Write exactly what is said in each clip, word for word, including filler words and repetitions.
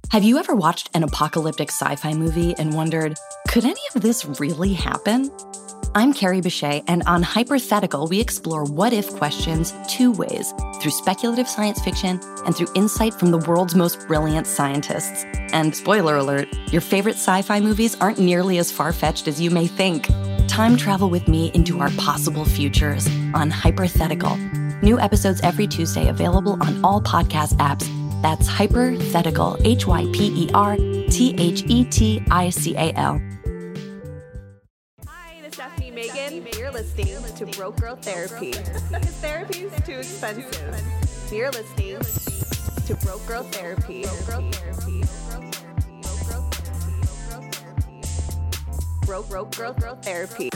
Have you ever watched an apocalyptic sci-fi movie and wondered, could any of this really happen? I'm Carrie Bechet, and on Hypothetical, we explore what-if questions two ways, through speculative science fiction and through insight from the world's most brilliant scientists. And spoiler alert, your favorite sci-fi movies aren't nearly as far-fetched as you may think. Time travel with me into our possible futures on Hypothetical. New episodes every Tuesday available on all podcast apps. That's Hypothetical, H Y P E R T H E T I C A L. Hi, this is Stephanie Megan. You're listening to Broke Girl Therapy. Because therapy is too expensive. You're listening to Broke Girl Therapy. Broke Broke Girl Girl Therapy.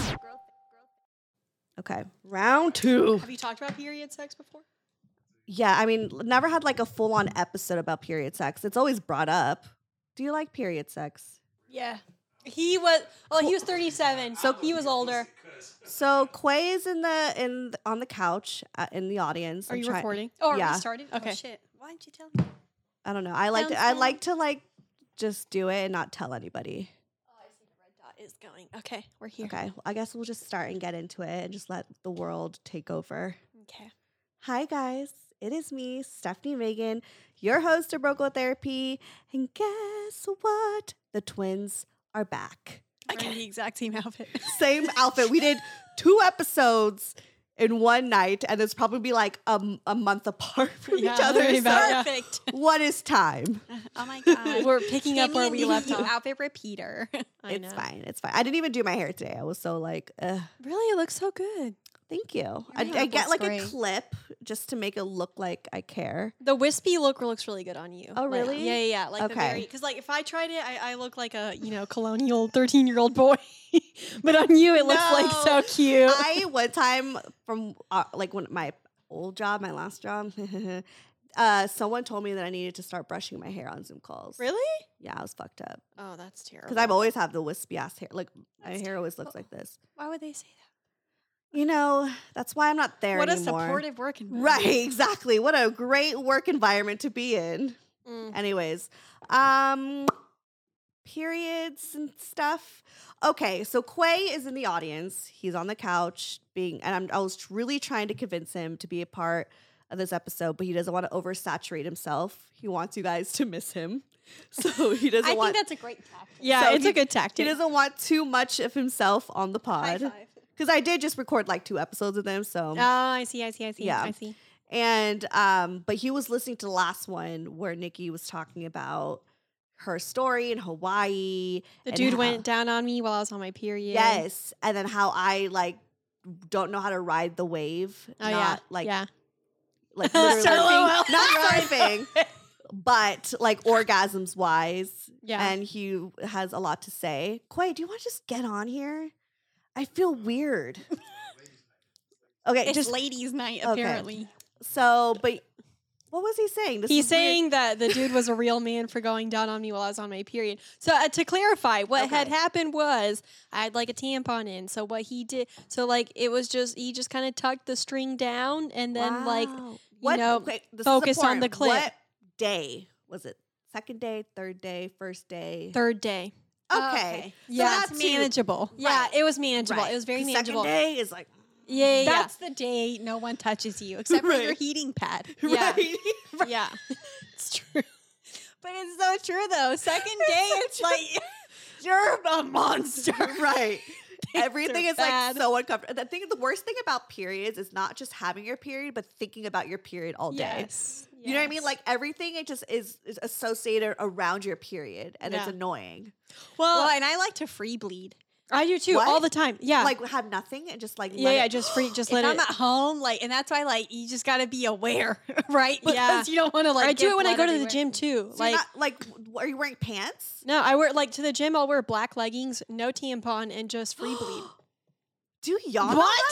Okay, round two. Have you talked about period sex before? Yeah, I mean, never had like a full-on episode about period sex. It's always brought up. Do you like period sex? Yeah. He was, well, he was thirty-seven, so he was older. So Quay is in the in on the couch uh, in the audience. Are I'm you try- recording? Oh, are yeah. we started? Okay. Oh, shit. Why didn't you tell me? I don't know. I like to, Sounds I fun. like to like just do it and not tell anybody. Oh, I see the red dot is going. Okay, we're here. Okay, well, I guess we'll just start and get into it and just let the world take over. Okay. Hi guys, it is me, Stephanie Megan, your host of Broke Girl Therapy, and guess what? The twins are back. I got the exact same outfit. Same outfit. We did two episodes in one night, and it's probably like a, a month apart from Yeah, each other. very So bad, yeah. Perfect. what is time? Oh my god. We're picking up where we left off. Outfit repeater. I It's know. fine. It's fine. I didn't even do my hair today. I was so like, ugh. Really? It looks so good. Thank you. I, makeup I get looks like great. a clip just to make it look like I care. The wispy look looks really good on you. Oh, Like, really? yeah, yeah, yeah. Like the Okay. very, because like if I tried it, I, I look like a, you know, colonial thirteen-year-old boy. But on you, it looks like so No. cute. I one time from uh, like when my old job, my last job, uh, someone told me that I needed to start brushing my hair on Zoom calls. Really? Yeah, I was fucked up Oh, that's terrible. because I've always have the wispy ass hair. Like my That's hair always looks like this. Why would they say that? You know, that's why I'm not there What a anymore. supportive work environment. Right, exactly. What a great work environment to be in. Mm. Anyways, um, periods and stuff. Okay, so Quay is in the audience. He's on the couch being, and I'm, I was really trying to convince him to be a part of this episode, but he doesn't want to oversaturate himself. He wants you guys to miss him, so he doesn't I want. think that's a great tactic. Yeah, So it's he- a good he tactic. doesn't want too much of himself on the High pod five. because I did just record like two episodes with him. So Oh, I see, I see, I see. Yeah. I see. And um, but he was listening to the last one where Nikki was talking about her story in Hawaii. The and dude how- went down on me while I was on my period. Yes, and then how I like don't know how to ride the wave. Oh not yeah. like yeah. like literally Surfing. not surfing, but like orgasms wise. Yeah. And he has a lot to say. Quay, do you want to just get on here? I feel weird. Okay, It's just ladies' night, Okay. apparently. so, but what was he saying? This He's is weird. saying that the dude was a real man for going down on me while I was on my period. So uh, to clarify, what had Okay. happened was I had like a tampon in. So what he did, so like it was just he just kind of tucked the string down and then like Wow. you what, know, okay, this is focus on the important. clip. What day was it? Second day, third day, first day? third day. Okay. Okay. So Yeah, not it's too- manageable. Yeah, Right. it was manageable. Right. It was very The manageable. Second day is like, Yeah, yeah, yeah. That's the day no one touches you except for your Right. heating pad. Yeah. right? yeah, it's true. But it's so true though. Second day, it's like you're a monster. right. Everything are is like bad. so uncomfortable. The thing, the worst thing about periods is not just having your period, but thinking about your period all day. Yes. You know what I mean? Yes. Like everything, it just is, is associated around your period, and it's Yeah. annoying. well, Well, and I like to free bleed. I do too What? all the time. Yeah, Like have nothing and just like yeah, let yeah. it- Just free, just If let I'm it. at home, like, and that's why, like, you just got to be aware, right? Yeah. Because you don't want to, like, I do get it when I blood go to the everywhere. gym too. So you're Like not, like, w- are you wearing pants? no, I wear like to the gym. I'll wear black leggings, no tampon, and just free bleed. Do y'all know What?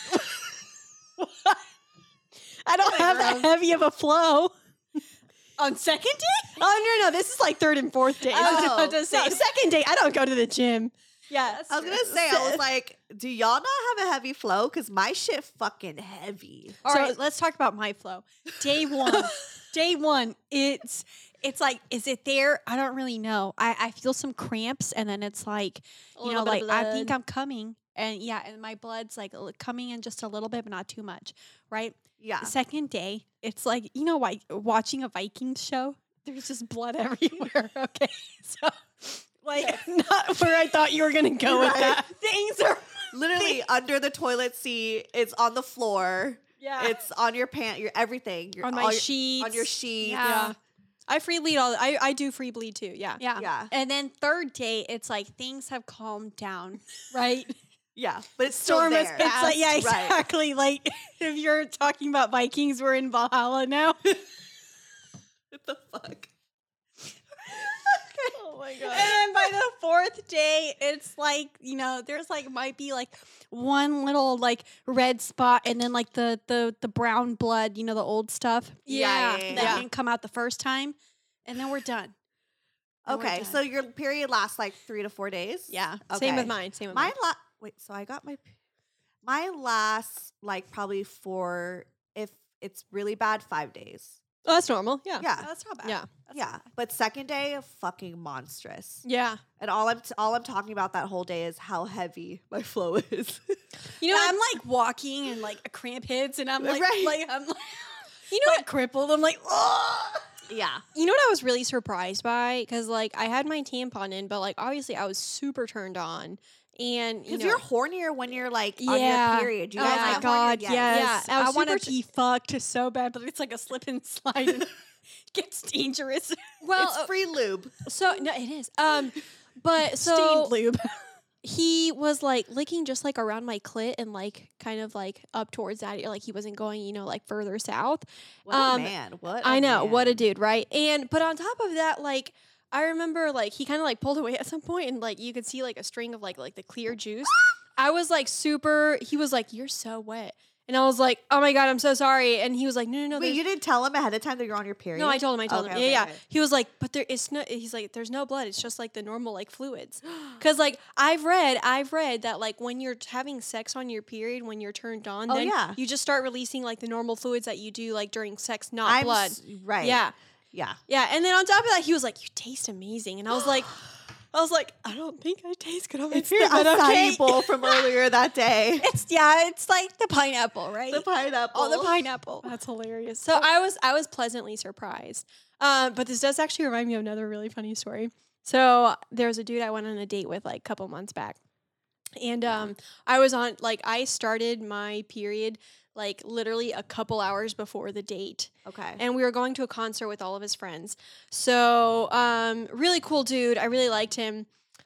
that? I don't have that heavy of a flow. On second day? Oh no, no, this is like third and fourth day. Oh. I was about to say, So- second day, I don't go to the gym. Yeah, I was gonna say, I was like, do y'all not have a heavy flow? Because my shit fucking heavy. All So- right, let's talk about my flow. Day one. Day one, it's it's like, is it there? I don't really know. I, I feel some cramps, and then it's like, A you little know, bit like of I think blood. I'm coming, and yeah, and my blood's like l- coming in just a little bit, but not too much, right? Yeah. The second day, it's like, you know, like watching a Vikings show. There's just blood everywhere. Okay, so like not where I thought you were gonna go with Right. that. Things are Literally under the toilet seat. It's on the floor. yeah. It's on your pant. Your everything. Your, on all my your- sheets. On your sheets. Yeah. Yeah. I free bleed all. I I do free bleed too. Yeah. Yeah. Yeah. And then third day, it's like things have calmed down. Right. Yeah. But it's still Storm has there. passed. It's like, yeah, Right. exactly. Like if you're talking about Vikings, we're in Valhalla now. What the fuck? Oh my And then by the fourth day, it's like, you know, there's like might be like one little like red spot, and then like the the the brown blood, you know, the old stuff. Yeah, Yeah. yeah, That yeah. didn't come out the first time. And then we're done. Then we're Okay. done. So your period lasts like three to four days? yeah. Same with Okay. mine. Same with Mine mine. la- wait, so I got my my lasts like probably for if it's really bad, five days. Oh, that's normal. Yeah. Yeah. That's not bad. Yeah. That's yeah. not bad. But second day, fucking monstrous. Yeah. And all I'm t- all I'm talking about that whole day is how heavy my flow is. You know, I'm what? like walking and like a cramp hits, and I'm like, Right. like I'm like, You know like crippled. I'm like, oh. yeah. You know what I was really surprised by? Because like I had my tampon in, but like obviously I was super turned on, and you Because know, you're hornier when you're like on Yeah. your period. You Oh guys my get God, hornier? yes. Yeah, I I, was want to super be fucked so bad, but it's like a slip and slide. And gets dangerous. well, It's uh, free lube. so no, it is. Um, but so Stained lube. he was like licking just like around my clit and like kind of like up towards that, like he wasn't going, you know, like further south. What Um, a man. What I a know, man. what a dude, right? And but on top of that, like I remember like he kind of like pulled away at some point and like you could see like a string of like like the clear juice. I was like super he was like, "You're so wet." And I was like, "Oh my god, I'm so sorry." And he was like, "No, no, no." Wait, there's- you didn't tell him ahead of time that you're on your period? No, I told him. I told Okay, him. okay, yeah, yeah. okay. He was like, "But there is no." He's like, "There's no blood. It's just like the normal like fluids." Because like I've read, I've read that like when you're t- having sex on your period, when you're turned on, Oh, then yeah. you just start releasing like the normal fluids that you do like during sex, not I'm blood. s- right. Yeah, Yeah. yeah. And then on top of that, he was like, "You taste amazing," and I was like, I was like, "I don't think I taste good on my It's the period, but okay." acai bowl from earlier that day. It's yeah, it's like the pineapple, right? The pineapple. Oh, the pineapple. That's hilarious. So I was I was pleasantly surprised. Um, but this does actually remind me of another really funny story. So there was a dude I went on a date with like a couple months back. And um I was on like I started my period like literally a couple hours before the date. Okay. And we were going to a concert with all of his friends. So um really cool dude. I really liked him.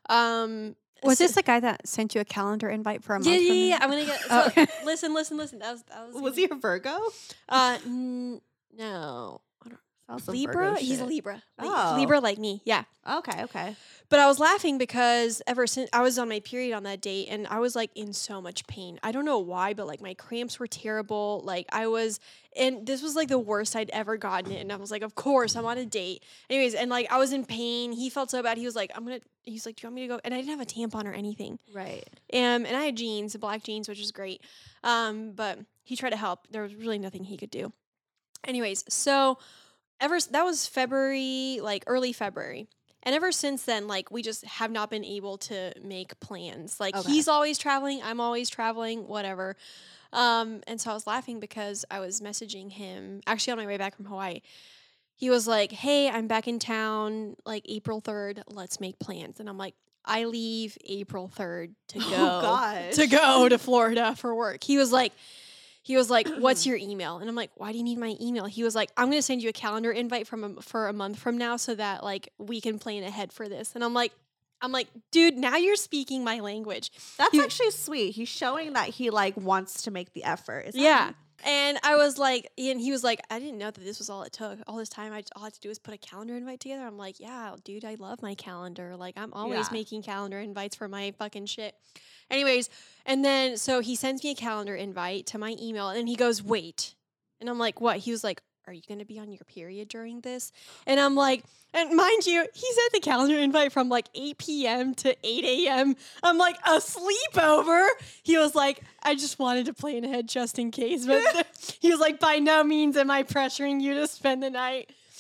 Um Was so- this the guy that sent you a calendar invite for a month? yeah, from yeah, yeah. now? I'm gonna get so, Oh, okay. listen, listen, listen. That was that was was he a Virgo? uh n- no. Sounds some Libra? Virgo He's a shit. Libra. Like, Oh. Libra like me. Yeah. Okay, okay. But I was laughing because ever since I was on my period on that date and I was like in so much pain. I don't know why, but like my cramps were terrible. Like I was, and this was like the worst I'd ever gotten it. And I was like, of course, I'm on a date. Anyways, and like I was in pain. He felt so bad. He was like, I'm going to, he's like, do you want me to go? And I didn't have a tampon or anything. Right. Um, and I had jeans, black jeans, which is great. Um, but he tried to help. There was really nothing he could do. Anyways, so ever s- that was February, like early February. And ever since then, like we just have not been able to make plans. Like Okay. he's always traveling, I'm always traveling, whatever. Um, and so I was laughing because I was messaging him actually on my way back from Hawaii. He was like, "Hey, I'm back in town like April third. Let's make plans." And I'm like, "I leave April third to go Oh gosh. to go to Florida for work." He was like, he was like, "What's your email?" And I'm like, "Why do you need my email?" He was like, "I'm going to send you a calendar invite from a, for a month from now so that like we can plan ahead for this." And I'm like, I'm like, "Dude, now you're speaking my language." That's He- actually sweet. He's showing that he like wants to make the effort. Is that Yeah. neat? And I was like, and he was like, "I didn't know that this was all it took. All this time, I all I had to do was put a calendar invite together." I'm like, "Yeah, dude, I love my calendar. Like, I'm always Yeah. making calendar invites for my fucking shit." Anyways, and then so he sends me a calendar invite to my email, and he goes, "Wait," and I'm like, "What?" He was like, "Are you gonna be on your period during this?" And I'm like, and mind you, he sent the calendar invite from like eight p.m. to eight a.m. I'm like, a sleepover. He was like, "I just wanted to plan ahead just in case." But he was like, "By no means am I pressuring you to spend the night."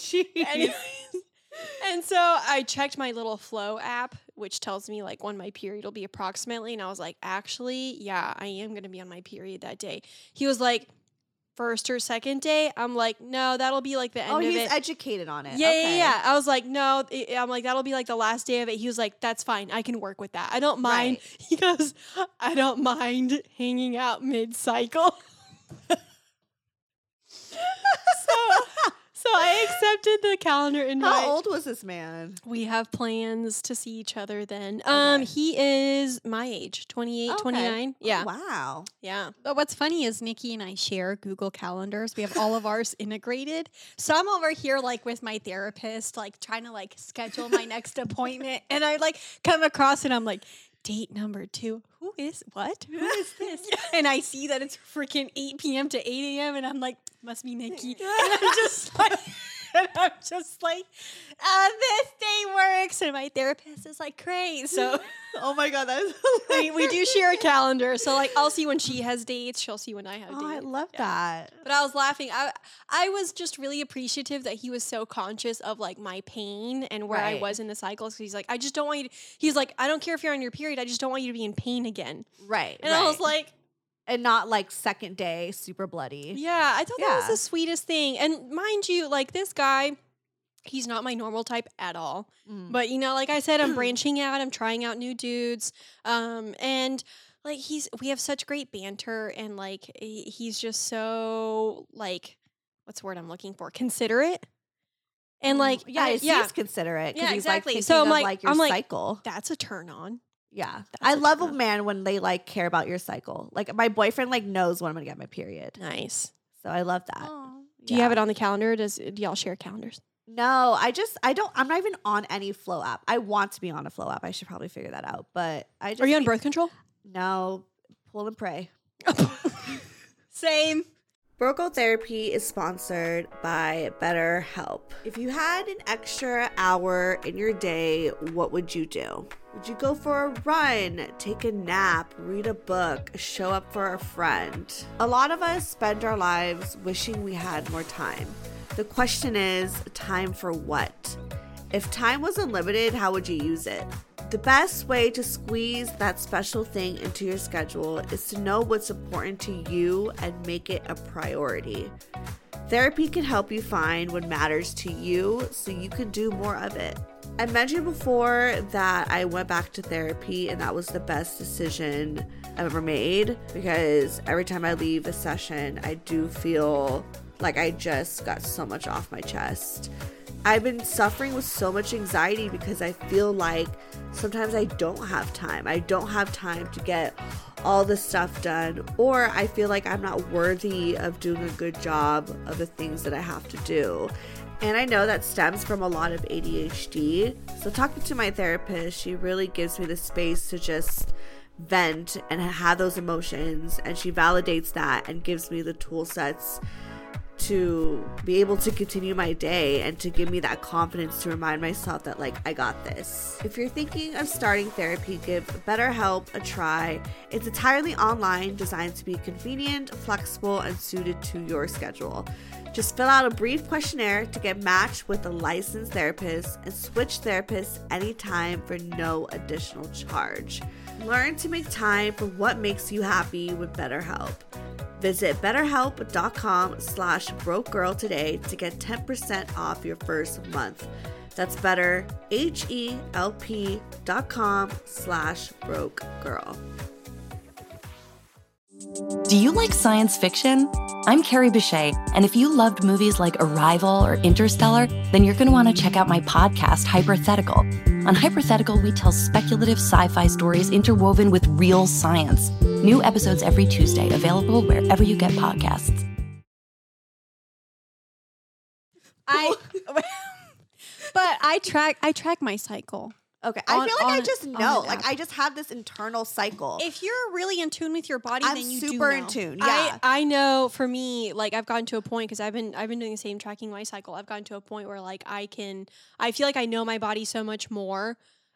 Jeez. Anyways, and so I checked my little Flow app, which tells me like when my period will be approximately. And I was like, actually, yeah, I am going to be on my period that day. He was like, first or second day. I'm like, no, that'll be like the end Oh, of he's it. educated on it. Yeah, Okay. yeah, yeah. I was like, no, it- I'm like, that'll be like the last day of it. He was like, that's fine. I can work with that. I don't mind. Right. He goes, I don't mind hanging out mid cycle. so, so I accepted the calendar invite. How old was this man? We have plans to see each other then. Um, Okay. he is my age, twenty-eight, Okay. twenty-nine. Yeah. Oh, wow. Yeah. But what's funny is Nikki and I share Google Calendars. We have all of ours integrated. So I'm over here like with my therapist, like trying to like schedule my next appointment. And I like come across and I'm like, date number two. Who is what? Who is this? And I see that it's freaking eight p.m. to eight a.m. And I'm like, must be Nikki. And I'm just like, and I'm just like, uh, this day works. And my therapist is like, great. So Oh my god, that is we, we do share a calendar. So like I'll see when she has dates. She'll see when I have Oh, I dates. love Yeah. that. But I was laughing. I I was just really appreciative that he was so conscious of like my pain and where I Right. was in the cycle. So he's like, I just don't want you to, he's like, I don't care if you're on your period. I just don't want you to be in pain again. Right. And I was right. like, and not like second day, super bloody. yeah, I thought that was Yeah. the sweetest thing. And mind you, like this guy, he's not my normal type at all. Mm. But you know, like I said, I'm branching out. I'm trying out new dudes. Um, and like he's, we have such great banter, and like he- he's just so like, what's the word I'm looking for? Considerate. And like, Mm, yeah, I- he yeah, seems considerate. 'Cause Yeah, he's, exactly. Like, So thinking I'm of, like- like your I'm like- cycle. that's a turn on. Yeah, That's I a love turn a on. man when they like care about your cycle. Like my boyfriend like knows when I'm gonna get my period, Nice. so I love that. oh. Do you have it on the calendar? Does do y'all share calendars? No, I just I don't. I'm not even on any Flow app. I want to be on a Flow app. I should probably figure that out. But I just Are you on need- birth control? No, pull and pray. Same. Broke Girl Therapy is sponsored by BetterHelp. If you had an extra hour in your day, what would you do? Would you go for a run, take a nap, read a book, show up for a friend? A lot of us spend our lives wishing we had more time. The question is, time for what? If time was unlimited, how would you use it? The best way to squeeze that special thing into your schedule is to know what's important to you and make it a priority. Therapy can help you find what matters to you so you can do more of it. I mentioned before that I went back to therapy and that was the best decision I've ever made, because every time I leave a session, I do feel like I just got so much off my chest. I've been suffering with so much anxiety because I feel like sometimes I don't have time. I don't have time to get all the stuff done, or I feel like I'm not worthy of doing a good job of the things that I have to do. And I know that stems from a lot of A D H D. So talking to my therapist, she really gives me the space to just vent and have those emotions, and she validates that and gives me the tool sets to be able to continue my day and to give me that confidence to remind myself that like I got this. If you're thinking of starting therapy, give BetterHelp a try. It's entirely online, designed to be convenient, flexible, and suited to your schedule. Just fill out a brief questionnaire to get matched with a licensed therapist and switch therapists anytime for no additional charge. Learn to make time for what makes you happy with BetterHelp. Visit betterhelp.com slash broke girl today to get ten percent off your first month. That's better, H-E-L-P dot com slash broke girl. Do you like science fiction? I'm Carrie Bechet, and if you loved movies like Arrival or Interstellar, then you're going to want to check out my podcast, Hypothetical. On Hypothetical, we tell speculative sci-fi stories interwoven with real science. New episodes every Tuesday, available wherever you get podcasts. I but I track I track my cycle. Okay, I On- feel like I on- just on know. an Like app. I just have this internal cycle. If you're really in tune with your body, I'm then you super do in know. tune. Yeah. I, I know for me, like I've gotten to a point because I've been I've been doing the same tracking my cycle. I've gotten to a point where like I can I feel like I know my body so much more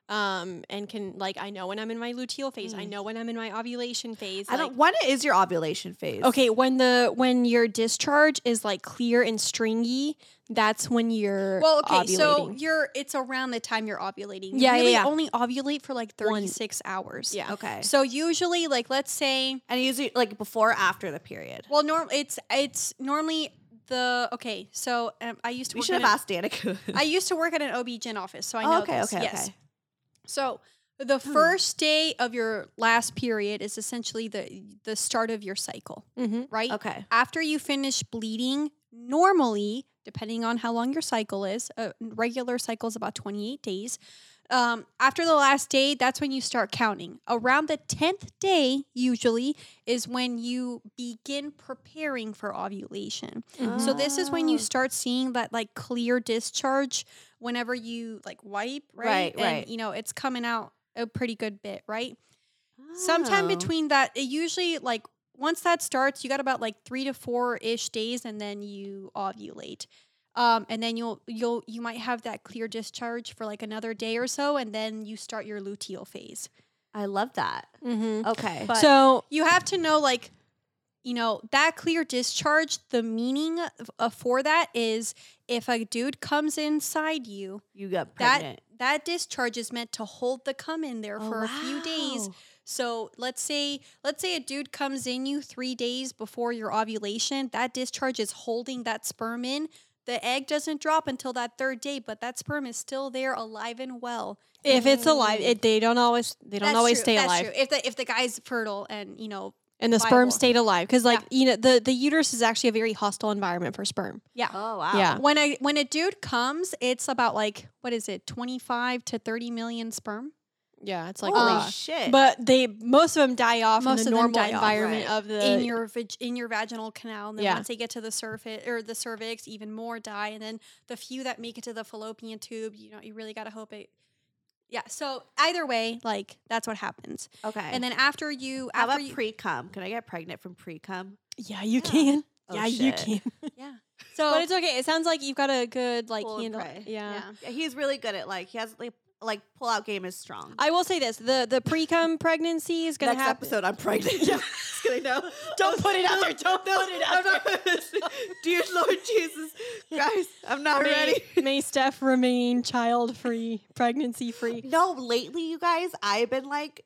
Um, and can like I know when I'm in my luteal phase. I Mm. know when I'm in my ovulation phase. I like- don't. When is your ovulation phase? Okay, when the when your discharge is like clear and stringy, that's when you're Well, okay, ovulating. so you're it's around the time you're ovulating. You Yeah, yeah, really yeah. only ovulate for like One- thirty-six hours. yeah. Okay. So usually, like, let's say, And usually like before or after the period. well, norm it's it's normally the okay. So um, I used to We work should in have an, asked Danica. I used to work at an O B G Y N office, so I Oh, know okay, this. okay, yes. okay. So the first day of your last period is essentially the the start of your cycle, Mm-hmm. right? Okay. After you finish bleeding, normally, depending on how long your cycle is, a regular cycle is about twenty-eight days. Um, after the last day, that's when you start counting. Around the tenth day, usually, is when you begin preparing for ovulation. So this is when you Oh. start seeing that like clear discharge whenever you like wipe, right? Right, and right. you know, it's coming out a pretty good bit, right? Sometime Oh. between that, it usually like once that starts, you got about like three to four ish days, and then you ovulate. Um, and then you'll you'll you might have that clear discharge for like another day or so, and then you start your luteal phase. I love that. Mm-hmm. Okay. But So you have to know like, you know, that clear discharge. The meaning of, uh, for that is if a dude comes inside you, you got that pregnant. that discharge is meant to hold the cum in there Oh, for a few days. wow. So let's say let's say a dude comes in you three days before your ovulation. That discharge is holding that sperm in. The egg doesn't drop until that third day, but that sperm is still there, alive and well. if it's alive, it, they don't always they don't That's always true, stay that's alive, True. If the if the guy's fertile and you know, and the sperm viable. stayed alive because like Yeah. you know the the uterus is actually a very hostile environment for sperm. yeah. Oh wow. Yeah. When a when a dude comes, it's about like what is it, twenty five to thirty million sperm. Yeah, it's like Holy uh, shit. but they most of them die off Most in of the them normal die off, environment right. of the in your vag- in your vaginal canal, and then Yeah. once they get to the surface or the cervix, even more die, and then the few that make it to the fallopian tube, you know, you really gotta hope it. Yeah. So either way, like that's what happens, okay. and then after you, how after about you, pre cum? Can I get pregnant from pre cum? yeah you Yeah. can Oh, yeah you shit. can yeah. So but it's okay. It sounds like you've got a good like Pull and handle. pray. Yeah. yeah. Yeah, he's really good at like he has like like pull out game is strong. I will say this: the the pre cum pregnancy is gonna Next happen. episode, I'm pregnant. Yeah. Just kidding, no. Don't put it out there. Don't No, put it out I'm not- Dear Lord Jesus, guys, I'm not May, ready. may Steph remain child free, pregnancy free. No, lately, you guys, I've been like,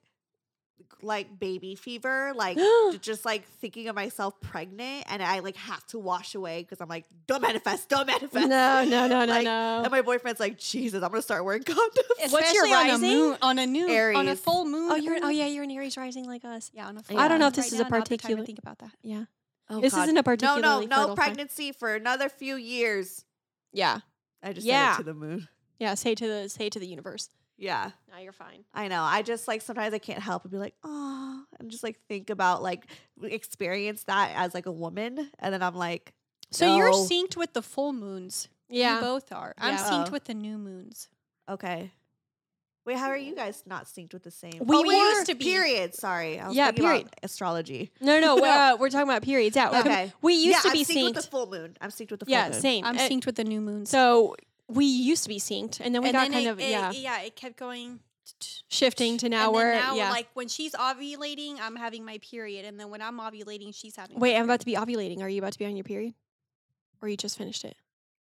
like baby fever, like just like thinking of myself pregnant, and I like have to wash away because I'm like, don't manifest, don't manifest. No, no, no, no, Like, no. And my boyfriend's like, Jesus, I'm gonna start wearing condoms. What's your Especially on a rising? moon, on a new, on a Aries. full moon. Oh, you're oh yeah, you're an Aries rising like us. yeah, on a full I don't know moon if this right is a now, not the time to particular- think about that. Yeah, Oh, this God. isn't a No, particularly no, fertile no time. pregnancy for another few years. Yeah, I just Yeah. said it to the moon. yeah. Say to the say to the universe. Yeah. Now you're fine. I know. I just like sometimes I can't help but be like, oh, and just like think about like experience that as like a woman, and then I'm like, So you're no. synced with the full moons. Yeah. You both are. I'm Yeah. synced Oh. with the new moons. okay. Wait, how are you guys not synced with the same? We oh, were- used to be period. Sorry, I was Yeah, thinking period. about astrology. No, no, we're, uh, we're talking about periods. Yeah, we're com- Okay. we used yeah, to I'm be synced with synced. the full moon. I'm synced with the full Yeah, moon. same. I'm Uh, synced with the new moons. So we used to be synced, and then we and got then kind it, of it- yeah yeah, it kept going. shifting to now and then we're now, yeah. like when she's ovulating, I'm having my period, and then when I'm ovulating, she's having. her Wait, I'm period. about to be ovulating. Are you about to be on your period, or you just finished it?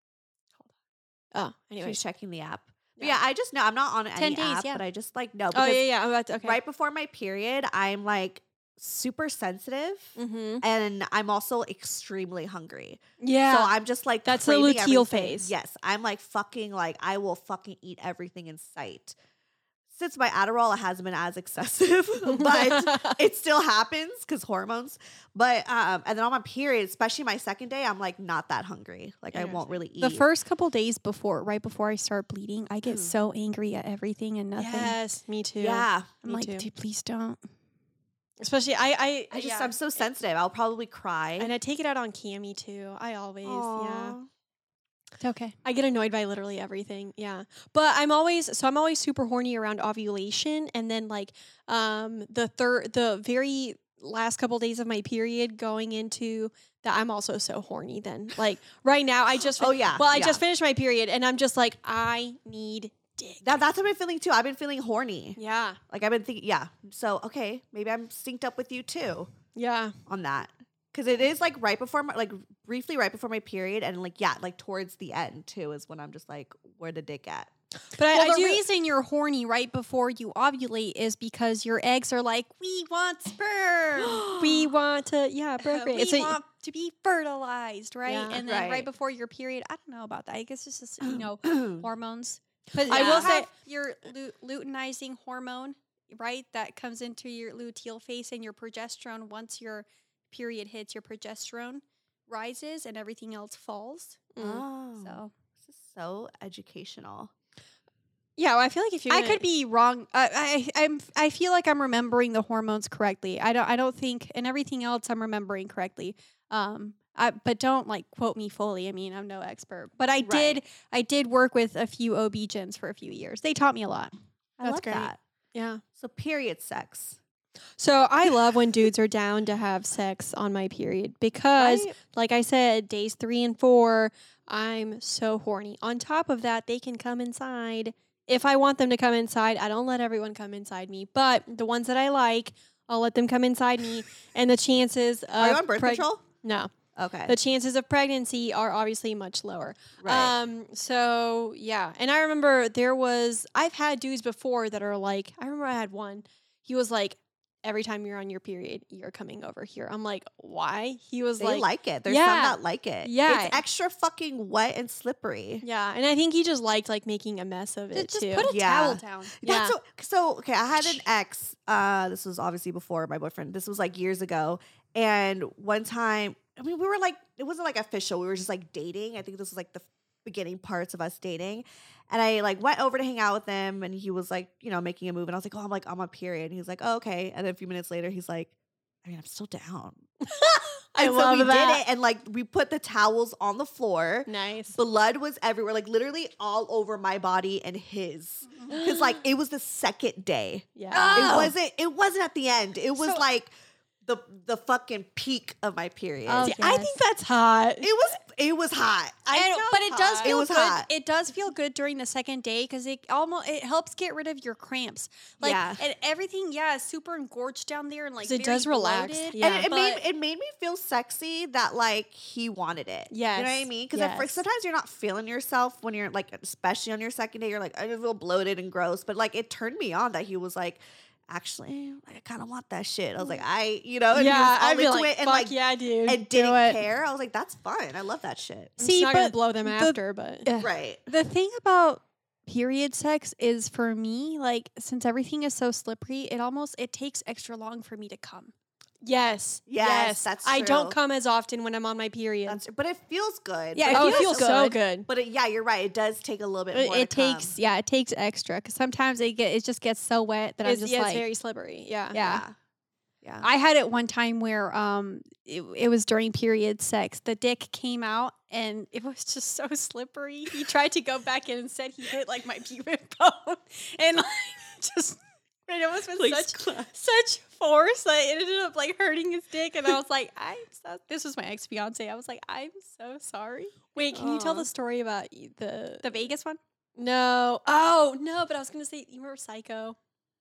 Oh, anyway. She's checking the app. But Yeah. yeah, I just know I'm not on any ten days, app, yeah. but I just like know Oh because yeah, yeah. I'm about to. Okay. right before my period, I'm like super sensitive. Mm-hmm. And I'm also extremely hungry. Yeah. So I'm just like That's the craving luteal everything. phase. Yes. I'm like fucking like I will fucking eat everything in sight. Since my Adderall it hasn't been as excessive, but it still happens because hormones. But um and then on my period, especially my second day, I'm like not that hungry. Like I won't really eat. The first couple days before, right before I start bleeding, I get Mm. so angry at everything and nothing. Yes, me too. Yeah. I'm me like, too. dude, please don't. Especially I I I just yeah. I'm so sensitive. I'll probably cry. and I take it out on Cammy too. I always yeah. Aw. It's okay. I get annoyed by literally everything. Yeah. But I'm always so I'm always super horny around ovulation, and then like um the third the very last couple days of my period going into that I'm also so horny then. Like right now I just Oh, yeah, Well, I yeah. just finished my period and I'm just like I need dick. That, that's what I've been feeling too. I've been feeling horny. Yeah. Like I've been thinking, yeah. So okay, maybe I'm synced up with you too Yeah. on that. Because it is like right before my, like briefly right before my period, and like yeah, like towards the end too is when I'm just like, where the dick at? But I, Well, I the do. reason you're horny right before you ovulate is because your eggs are like, we want sperm. we want to, yeah, procreate. we It's a- want to be fertilized, right? Yeah. And then right. Right. before your period, I don't know about that. I guess it's just, you know, hormones. But I I will will say say- your lu- luteinizing hormone, right? That comes into your luteal phase, and your progesterone, once your period hits, your progesterone rises and everything else falls. Mm. Oh, So this is so educational. Yeah, well, I feel like if you I could be wrong. I, I I'm I feel like I'm remembering the hormones correctly. I don't I don't think, and everything else I'm remembering correctly. Um, I, but don't like quote me fully. I mean, I'm no expert, but I Right. did I did work with a few O B G Y Ns for a few years. They taught me a lot. I That's love great. that. Yeah. So period sex. So I love when dudes are down to have sex on my period because, Right? like I said, days three and four, I'm so horny. On top of that, they can come inside. If I want them to come inside, I don't let everyone come inside me, but the ones that I like, I'll let them come inside me. And the chances of Are you on birth preg- control? No, Okay. the chances of pregnancy are obviously much lower. Right. Um. So yeah, and I remember there was I've had dudes before that are like, I remember I had one. He was like, every time you're on your period, you're coming over here. I'm like, why? He was They like, like, it. There's yeah. some that like it. Yeah. It's extra fucking wet and slippery. yeah, and I think he just liked like making a mess of it Just too. put a Yeah. towel down. Yeah. That's so, so okay. I had an ex. Uh, this was obviously before my boyfriend. This was like years ago. And one time, I mean, we were like, it wasn't like official. We were just like dating. I think this was like the beginning parts of us dating. And I like went over to hang out with him, and he was like, you know, making a move. And I was like, oh, I'm like, I'm on period. And he's like, oh, okay. And then a few minutes later, he's like, I mean, I'm still down. I And so love we that. did it, and like we put the towels on the floor. Nice. Blood was everywhere, like literally all over my body and his. Because like it was the second day. Yeah. Oh. It wasn't. It wasn't at the end. It was So- like the the fucking peak of my period. Oh, See, I yes. think that's hot. It was. It was hot. I And- felt but it does hot. feel It was good. hot. It does feel good during the second day because it almost it helps get rid of your cramps. Like Yeah. and everything, yeah, is super engorged down there and like 'Cause it very does relax. bloated. Yeah. and it, it but- made it made me feel sexy that like he wanted it. You know what I Yes. mean? Because Yes. sometimes you're not feeling yourself when you're like, especially on your second day, you're like, I just feel bloated and gross. But like, it turned me on that he was like, actually, like, I kind of want that shit. I was like, I, you know, and he was yeah, all I'd be into like, it and fuck like, yeah, dude. and do didn't it. care. I was like, that's fun. I love that shit. I'm See, just not gonna but blow them the- after, but Yeah. Right. The thing about period sex is for me, like since everything is so slippery, it almost it takes extra long for me to come. yes, Yes, that's I don't true. come as often when I'm on my period. That's, but it feels good. Yeah, But oh, it it feels feels so good. good. But it, yeah, you're right. It does take a little bit It, more. it to takes come. yeah, it takes extra because sometimes it get it just gets so wet that It's, I'm just yeah, like it's very slippery. Yeah. yeah. Yeah. Yeah. I had it one time where um it, it was during period sex. The dick came out and it was just so slippery. He tried to go back in and said he hit like my pubic bone and like just and it was with Please such such force that it ended up like hurting his dick. And I was like, I'm so this was my ex fiance. I was like, I'm so sorry. Wait, can you tell Aw. the story about y- the The Vegas one. No. Oh no, but I was gonna say you remember Psycho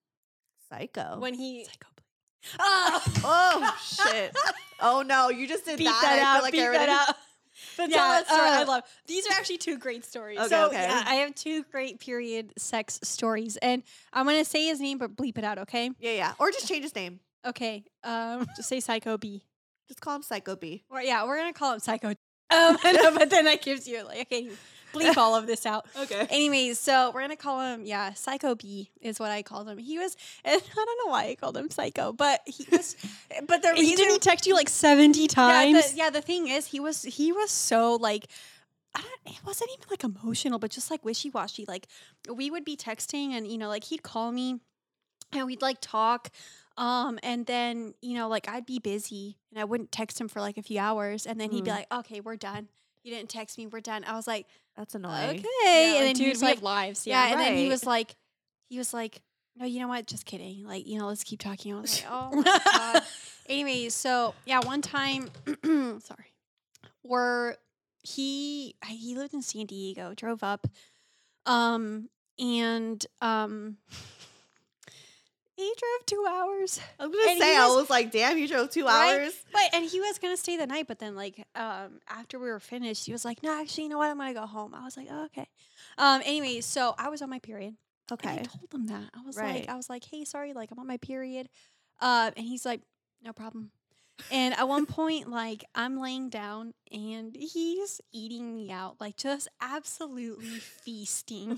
Psycho. when he Psycho. Ah, oh shit. Oh no, you just did beat that. that I out, feel like beat I already that out. But Yeah, tell that story. I uh, love. These are actually two great stories. Okay, so okay. yeah, I have two great period sex stories, and I'm gonna say his name, but bleep it out, okay? Yeah, yeah. Or just change his name. Okay. Um. Just say Psycho B. Just call him Psycho B. Or yeah, we're gonna call him Psycho. Um. But then that gives you like, okay, bleep all of this out. Okay. Anyways, so we're gonna call him, yeah, Psycho B is what I called him. He was, and I don't know why I called him Psycho, but he was, but the He reason didn't text you like seventy yeah, times. the, yeah, the thing is, he was he was so like, I don't, it wasn't even like emotional, but just like wishy washy. Like we would be texting, and you know, like he'd call me, and we'd like talk, um, and then you know, like I'd be busy, and I wouldn't text him for like a few hours, and then he'd be Mm. like, "Okay, we're done. You didn't text me. We're done." I was like, That's annoying. "Okay," Yeah, and then like, he dude, was we like, have lives. yeah, Yeah. and then he right. was like, he was like, no, you know what? Just kidding. Like, you know, let's keep talking. I was like, oh my god. Anyways, so yeah, one time, sorry, where he he lived in San Diego, drove up, um, and um, he drove two hours. I was gonna And say, he I was- was like, damn, you drove two Right? hours. But and he was gonna stay the night, but then like um after we were finished, he was like, "No, actually, you know what? I'm gonna go home." I was like, oh, "Okay." Um. Anyway, so I was on my period. And I Okay. told him that. I was Right. like, I was like, "Hey, sorry, like I'm on my period." Uh, and he's like, "No problem." And at one point, like I'm laying down and he's eating me out, like just absolutely feasting.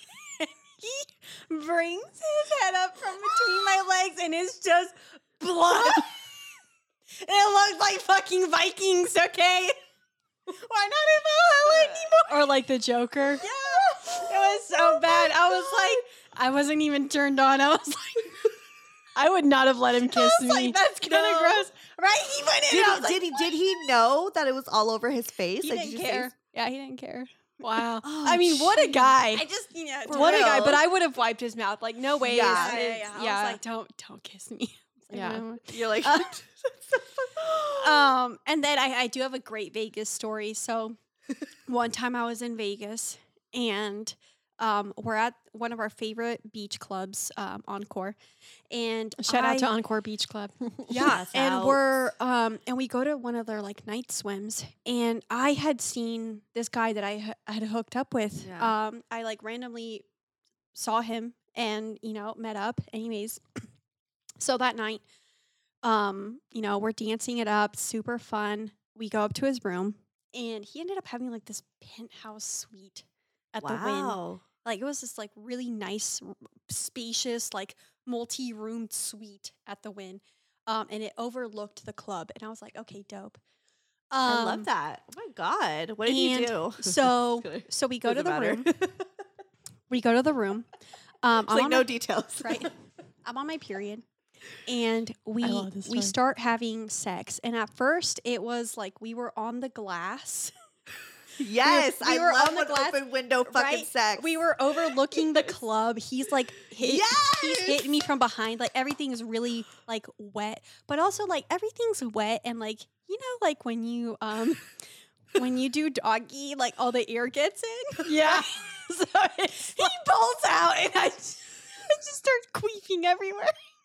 He brings his head up from between my legs and it's just blood. And it looks like fucking Vikings, okay? Why not in Valhalla anymore? Or like the Joker. Yeah. It was so bad. I was like, I wasn't even turned on. I was like, I would not have let him I kiss was me. like, that's kind of No. gross. Right? He went in Did, and I he, was like, did he? Did he know that it was all over his face? he Like, didn't did you say- care. Yeah, he didn't care. Wow. Oh, I mean, what a jeez. guy. I just, you know, For What a guy. real. But I would have wiped his mouth. Like, no way. Yeah. is Yeah, yeah, it- yeah. I was yeah. like, don't, don't kiss me. I was like, Yeah. "No." You're like, Uh, that's so funny. Um, and then I, I do have a great Vegas story. So one time I was in Vegas and um, we're at one of our favorite beach clubs, um, Encore. And Shout out to I- Encore Beach Club. Yeah, and out. we're um and we go to one of their like night swims, and I had seen this guy that I h- had hooked up with. Yeah. Um, I like randomly saw him and you know met up. Anyways, so that night, um, you know we're dancing it up, super fun. We go up to his room, and he ended up having like this penthouse suite at the Wynn. Wow. Like it was this like really nice, r- spacious, like multi-roomed suite at the Wynn, um, and it overlooked the club. And I was like, okay, dope. I Um, love that. Oh my god. What did you and do? So, Kidding. so we go to Doesn't the matter. room. We go to the room. Um, It's I'm like on no my- details. right. I'm on my period, and we love this we story. start having sex. And at first, it was like we were on the glass. Yes, we I were love on the when glass, open window fucking right? sex. We were overlooking the club. He's like, hit, he's Yes! hitting me from behind. Like everything's really like wet, but also like everything's wet and like you know like when you um when you do doggy, like all the air gets in. Yeah. So it's he pulls out and I, just- I just start queefing everywhere.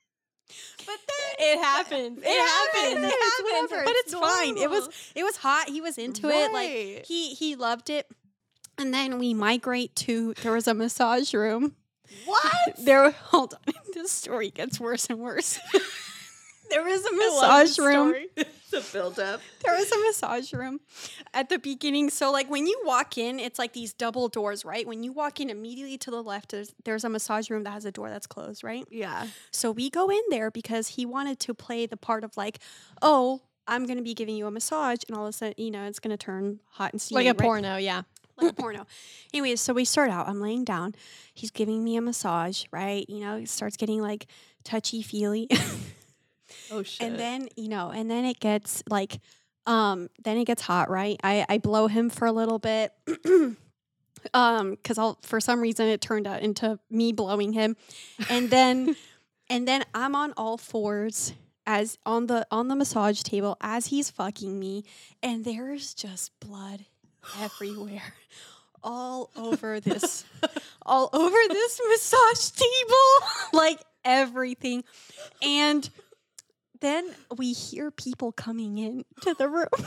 But then It happened. It, it happened. happened. It's It happened. whatever. But It's it's fine. It was normal. it was hot. He was into it. Like Right. he he loved it. And then we migrate to there was a massage room. What? There hold on. This story gets worse and worse. There was a I love massage this room. story. It's a build up. There was a massage room at the beginning. So like when you walk in, it's like these double doors, right? When you walk in immediately to the left, there's there's a massage room that has a door that's closed, right? Yeah. So we go in there because he wanted to play the part of like, oh, I'm gonna be giving you a massage, and all of a sudden, you know, it's gonna turn hot and steamy. Like a right? porno, yeah. Like a porno. Anyways, so we start out. I'm laying down. He's giving me a massage, right? You know, it starts getting like touchy feely. Oh shit. And then, you know, and then it gets like, um, then it gets hot, right? I, I blow him for a little bit. um, cause I'll, for some reason it turned out into me blowing him. And then, and then I'm on all fours as on the, on the massage table as he's fucking me. And there's just blood everywhere. All over this, all over this massage table, like everything. And then we hear people coming in to the room. We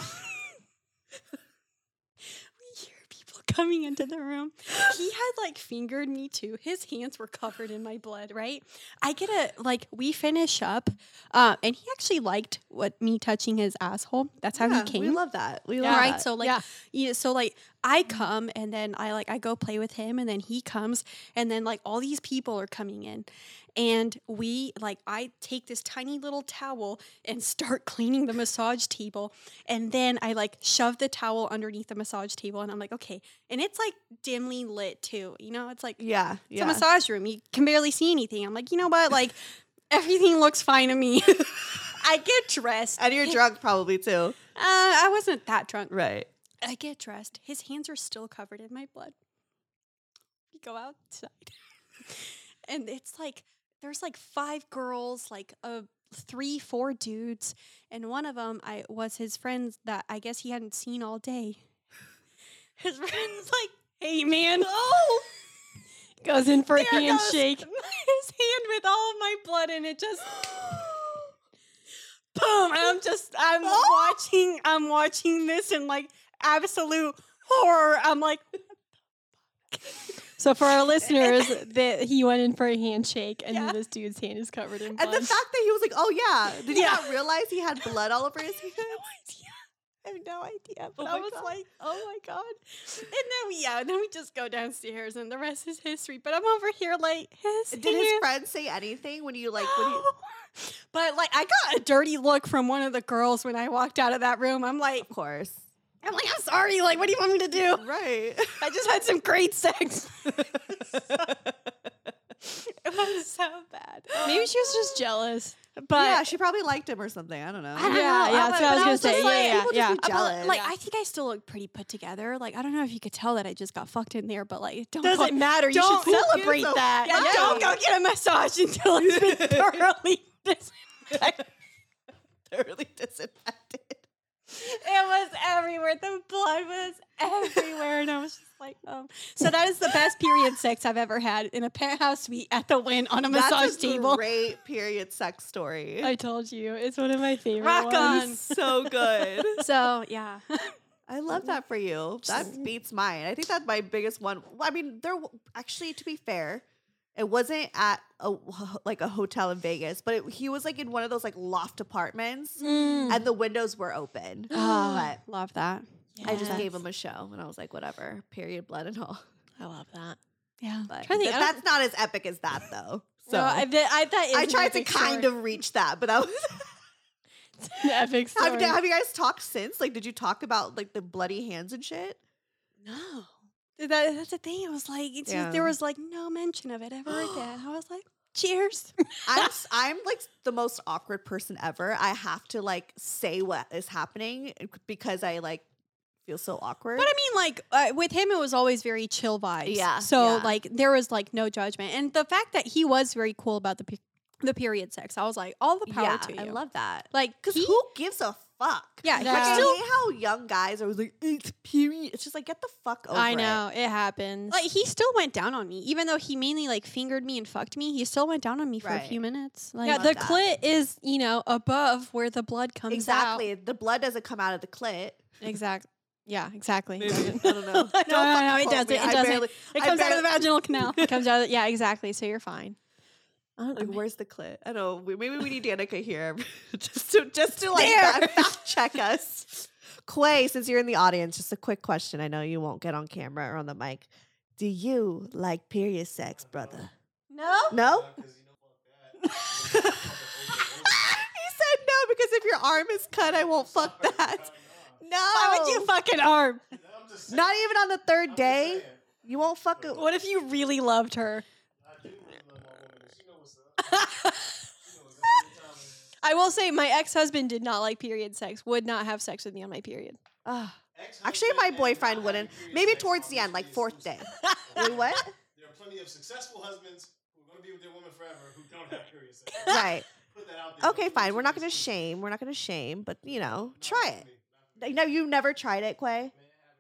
hear people coming into the room. He had like fingered me too. His hands were covered in my blood, right? I get a, like, we finish up, uh, and he actually liked what me touching his asshole. That's how Yeah, he came. We love that. We Yeah. love Right, that. so like, Yeah. yeah, so like I come and then I like I go play with him and then he comes and then like all these people are coming in, and we like I take this tiny little towel and start cleaning the massage table, and then I like shove the towel underneath the massage table, and I'm like, okay, and it's like dimly lit too, you know, it's like yeah. it's Yeah. a massage room, you can barely see anything. I'm like, you know what, like everything looks fine to me. I get dressed. And you're drunk probably too. Uh, I wasn't that drunk. Right. I get dressed. His hands are still covered in my blood. We go outside. And it's like, there's like five girls, like uh, three, four dudes. And one of them I was his friends that I guess he hadn't seen all day. His friend's like, hey, man. Oh. He Goes in for a There goes handshake. his hand with all of my blood in it. Just boom. And I'm just, I'm watching, I'm watching this in like absolute horror. I'm like, So for our listeners, that he went in for a handshake, and Yeah. then this dude's hand is covered in And blood. the fact that he was like, "Oh yeah," did you Yeah. not realize he had blood all over his hands? I have no idea. But Oh I my was God. like, oh my God. And then we, yeah, and then we just go downstairs and the rest is history. But I'm over here like, his Did his hand- friends say anything when you like when he? But like, I got a dirty look from one of the girls when I walked out of that room. I'm like, Of course, I'm like, I'm sorry. Like, what do you want me to do? right. I just had some great sex. It was so bad. Maybe she was just jealous. But yeah, she probably liked him or something. I don't know. I don't Yeah, know. yeah, I- that's but what I was I gonna was say. just Yeah, like, yeah, people just yeah. be Uh, but, jealous. like, I think I still look pretty put together. Like, I don't know if you could tell that I just got fucked in there, but like, don't Doesn't go- matter. You don't should celebrate gives a that. Yeah, fuck? don't go get a massage until it's been thoroughly disinfected. thoroughly disinfected. It was everywhere. The blood was everywhere, and I was just like, "Oh." So that is the best period sex I've ever had in a penthouse suite at the Wynn on a massage That's a table. Great period sex story. I told you, it's one of my favorite Rock ones. on. so good. So yeah, I love that for you. That beats mine. I think that's my biggest one. Well, I mean, there w- actually, to be fair, it wasn't at a like a hotel in Vegas, but it, he was like in one of those like loft apartments, Mm. and the windows were open. oh, but love that. I just Yes. gave him a show, and I was like, whatever, period, blood and all. I love that. Yeah, But Trying to think, th- I don't- that's not as epic as that, though. So so I, I, bet- I that is an tried to epic kind story. of reach that, but that was. An epic story. have, have you guys talked since? Like, did you talk about like the bloody hands and shit? no. That, that's the thing. I was like, it's Yeah. there was like no mention of it ever again. I was like, cheers. I'm s- I'm like the most awkward person ever. I have to like say what is happening because I like feel so awkward. But I mean, like uh, with him, it was always very chill vibes. Yeah, So yeah. like there was like no judgment, and the fact that he was very cool about the pe- the period sex, I was like, all the power yeah, to you. I love that. like Because he- who gives a fuck? Yeah, Like, Yeah. I still- hate how young guys are like, it's period. It's just like, get the fuck over I it. know it happens. like he still went down on me, even though he mainly like fingered me and fucked me. He still went down on me for a Right. few minutes. Like, yeah, love the that. clit is you know above where the blood comes Exactly. The blood doesn't come out of the clit. out. Exactly. Yeah, exactly. Maybe. Doesn't. I don't know. No, no, Don't no, fucking it quote doesn't, me. it I doesn't. barely- it I comes out of the barely- vaginal canal. It comes out. Yeah, exactly. So you're fine. I don't Like, know. where's the clit? I know. we- Maybe we need Danica here just to just to like There. fact, fact check us. Quay, since you're in the audience, just a quick question. I know you won't get on camera or on the mic. Do you like period sex, brother? No. No. He said no because if your arm is cut, I won't fuck that. No. Why would you fuck an arm? Not even on the third day. You won't fuck it. What if you really loved her? I will say my ex-husband did not like period sex. Would not have sex with me on my period. Ugh. Actually, my boyfriend wouldn't. Maybe towards the end, like fourth day. Wait, what? There are plenty of successful husbands who are going to be with their woman forever who don't have period sex. Right. Put that out there. Okay, fine. We're not gonna shame. We're not gonna shame, but you know, try it. No, you've never tried it, Quay.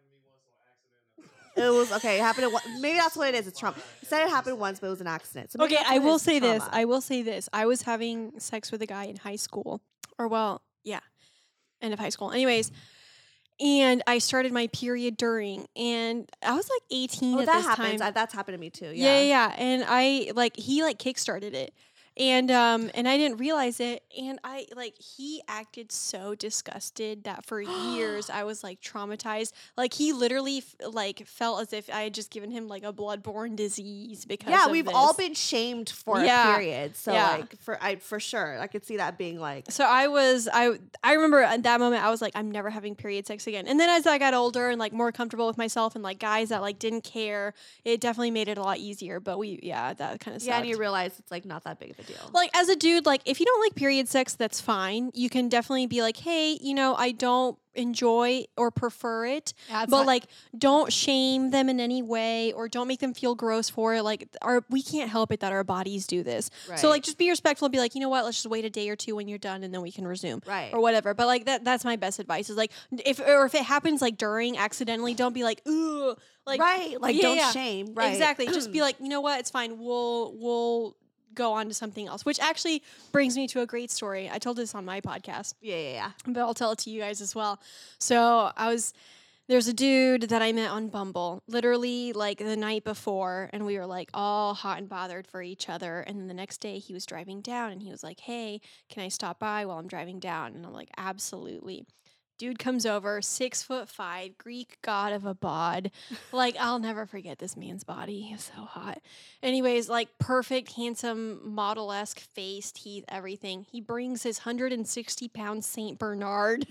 It was okay. It happened. At one, maybe that's what it is. It's trauma. It said it happened once, but it was an accident. So maybe Okay, that's I what it will is, say this. trauma. I will say this. I was having sex with a guy in high school, or well, yeah, end of high school. Anyways, and I started my period during, and I was like eighteen Oh, at that this happens. time. Uh, That's happened to me too. Yeah. Yeah. yeah, yeah. And I like he like kickstarted it. And um and I didn't realize it. And I like he acted so disgusted that for years I was like traumatized. Like he literally f- like felt as if I had just given him like a bloodborne disease because Yeah, of we've this. all been shamed for Yeah. a period. So Yeah. like for I for sure, I could see that being like So I was I I remember at that moment I was like I'm never having period sex again. And then as I got older and like more comfortable with myself and like guys that like didn't care, it definitely made it a lot easier. But we yeah that kind of yeah, and sucked. you realize it's like not that big of a deal. Like, as a dude, like, if you don't like period sex, that's fine. You can definitely be like, hey, you know, I don't enjoy or prefer it. Yeah, it's but, not- like, don't shame them in any way or don't make them feel gross for it. Like, our we can't help it that our bodies do this. So, like, Right. just be respectful and be like, you know what, let's just wait a day or two when you're done and then we can resume. Right. Or whatever. But, like, that that's my best advice is, like, if or if it happens, like, during accidentally, don't be like, ooh. Like, right. Like, yeah, don't yeah. shame. Right. Exactly. Just be like, you know what? It's fine. We'll we'll go on to something else. Which actually brings me to a great story. I told this on my podcast, yeah, yeah, yeah. but I'll tell it to you guys as well. So I was there's a dude that I met on Bumble, literally like the night before, and we were like all hot and bothered for each other. And then the next day he was driving down and he was like, hey, can I stop by while I'm driving down? And I'm like, absolutely. Dude comes over, six foot five, Greek god of a bod. Like, I'll never forget this man's body. He was so hot. Anyways, like, perfect, handsome, model-esque face, teeth, everything. He brings his one hundred sixty pound Saint Bernard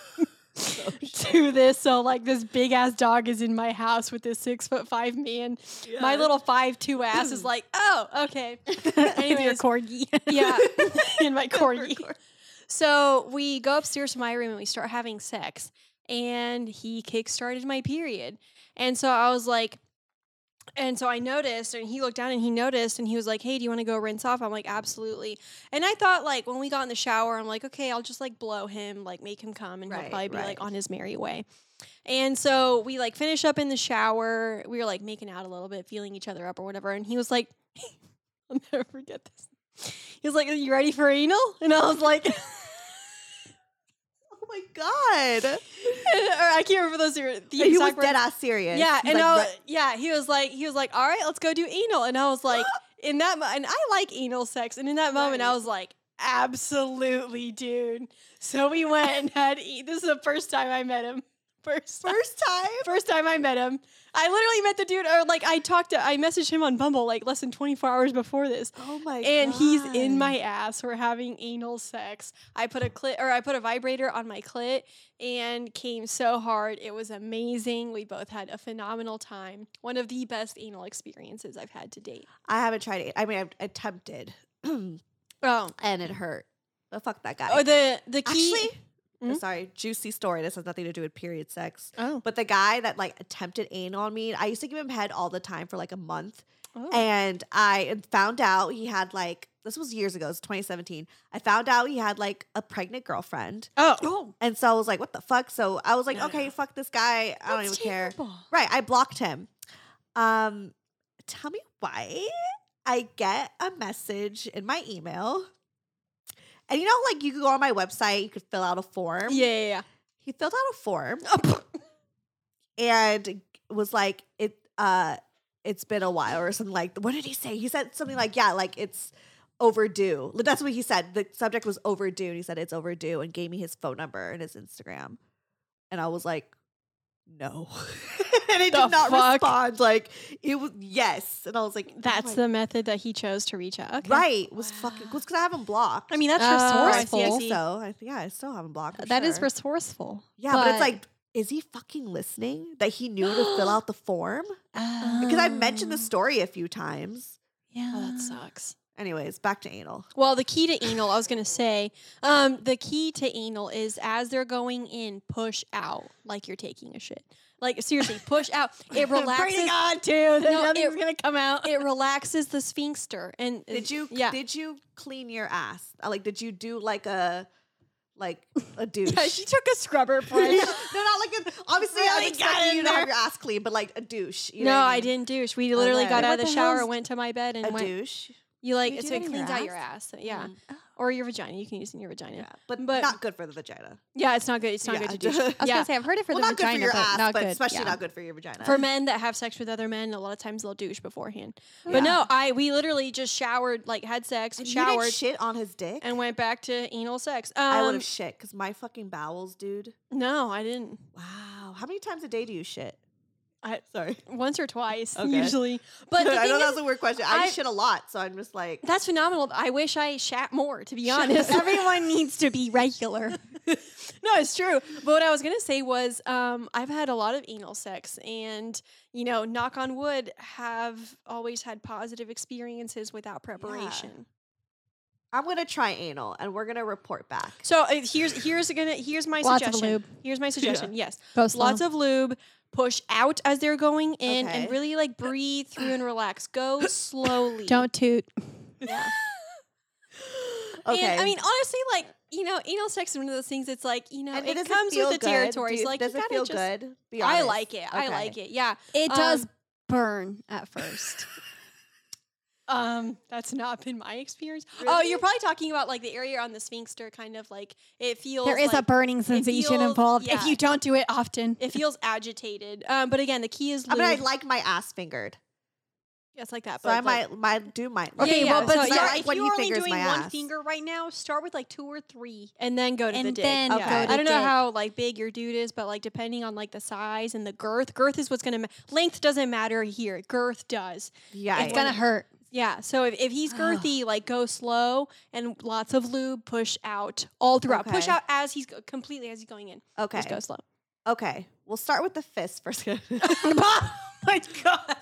to this. So, like, this big-ass dog is in my house with this six foot five man. My little five two ass is like, oh, okay. Anyways, corgi. yeah, in my corgi. So we go upstairs to my room and we start having sex, and he kick-started my period. And so I was like, and so I noticed, and he looked down and he noticed, and he was like, hey, do you want to go rinse off? I'm like, absolutely. And I thought, like, when we got in the shower, I'm like, okay, I'll just like blow him, like make him come, and Right, he'll probably be right. like on his merry way. And so we like finish up in the shower. We were like making out a little bit, feeling each other up or whatever. And he was like, I'll never forget this. He was like, are you ready for anal? And I was like, Oh my god. or I can't remember those. The He was exact words. dead ass serious. Yeah, He's and like, I was, "Re- yeah, he was like, he was like, all right, let's go do anal, and I was like, in that, mo- and I like anal sex, and in that moment, I Right. was like, absolutely, dude. So we went and had. E- this is the first time I met him. First, First time? first time I met him. I literally met the dude, or like I talked to, I messaged him on Bumble like less than twenty-four hours before this. Oh my And god. he's in my ass. We're having anal sex. I put a clit or I put a vibrator on my clit and came so hard. It was amazing. We both had a phenomenal time. One of the best anal experiences I've had to date. I haven't tried it. I mean, I've attempted. and Oh, it hurt. But fuck that guy. oh the the key. Actually, Hmm? sorry, juicy story. This has nothing to do with period sex. oh, But the guy that like attempted anal on me, I used to give him head all the time for like a month. oh. And I found out he had like, this was years ago, it's twenty seventeen. I found out he had like a pregnant girlfriend. oh, oh. And so I was like, what the fuck? So I was like, No, okay, no. fuck this guy. I don't That's even care. terrible. Right. I blocked him. Um, tell me why I get a message in my email. And you know, like you could go on my website, you could fill out a form. Yeah, yeah, yeah. He filled out a form and was like, it uh it's been a while or something like what did he say? He said something like, yeah, like it's overdue. That's what he said. The subject was overdue. And he said it's overdue and gave me his phone number and his Instagram. And I was like, no. and he The did not fuck? respond. Like it was yes. And I was like, That's oh the method that he chose to reach out. Okay. right. It was fucking was because I have him blocked. I mean, that's Oh, I see, resourceful. I I see. think so. I think yeah, I still have him blocked. for That is sure. resourceful. Yeah, but, it's like, is he fucking listening that he knew to fill out the form? Because I've mentioned the story a few times. Yeah. Oh, that sucks. Anyways, back to anal. Well, the key to anal, I was gonna say, um, the key to anal is as they're going in, push out like you're taking a shit. Like seriously, push out. It relaxes. Breathing on too. Then No, nothing's it- gonna come out. It relaxes the sphincter. And Did you Yeah. did you clean your ass? Uh, Like, did you do like a like a douche? Yeah, she took a scrubber for no, it. not like a, obviously I'm Really got expecting in you to have there. your ass clean, but like a douche. You no, know what I mean? didn't douche. We literally Okay. got out What of the, the shower, hell's- went to my bed, and A went. douche. You like You do so it that in cleans your out your ass? ass. Yeah, Mm. or your vagina. You can use it in your vagina. Yeah, but, But- not good for the vagina. Yeah, it's not good. It's not Yeah. good to douche. I was yeah. gonna say I've heard it for well, the not good vagina, for your but ass, not but good. especially yeah. not good for your vagina. For men that have sex with other men, a lot of times they'll douche beforehand. Yeah. But no, I we literally just showered, like had sex, and you showered, didn't shit on his dick. and went back to anal sex. Um, I would have shit because my fucking bowels, dude. No, I didn't. Wow. How many times a day do you shit? I Sorry. once or twice Okay. usually. But the I thing know is, that was a weird question. I, I- shit a lot, so I'm just like, that's phenomenal. I wish I shat more, to be honest. Everyone needs to be regular. No, it's true. But what I was gonna say was, um, I've had a lot of anal sex, and you know, knock on wood, have always had positive experiences without preparation. I'm gonna try anal, and we're gonna report back. So uh, here's here's gonna here's my Lots of suggestion. lube. Here's my suggestion. Yes, Go slow. lots of lube. Push out as they're going in, Okay. and really like breathe through and relax. Go slowly. Don't toot. Yeah. Okay. And, I mean, honestly, like you know, anal sex is one of those things. It's like you know, and it, does comes feel with the good? territories. Do you- like does you it gotta feel just, good? Be I honest. like it. I Okay. like it. Yeah. It does Um, burn at first. Um, that's not been my experience. Oh, Really? you're probably talking about like the area on the sphincter, kind of like it feels. There is like, a burning sensation feels- involved yeah. if you don't do it often. It feels agitated. Um, but again, the key is I mean, I lube. like my ass fingered, Yes, like that. so but I like, might might do my. Yeah, Okay, yeah, well, but so, start- yeah, like if when you're he only fingers doing my one ass. Finger right now, start with like two or three. and then go to the and dick. then go Yeah. to I don't know dick. how like big your dude is, but like depending on like the size and the girth, girth is what's gonna ma- length doesn't matter here. Girth does. Yeah, It's gonna hurt. Yeah. So if, if he's girthy, like go slow and lots of lube, push out all throughout. Push Okay. out as he's go- completely as he's going in. Okay. Just go slow. Okay. We'll start with the fist first. Oh my god.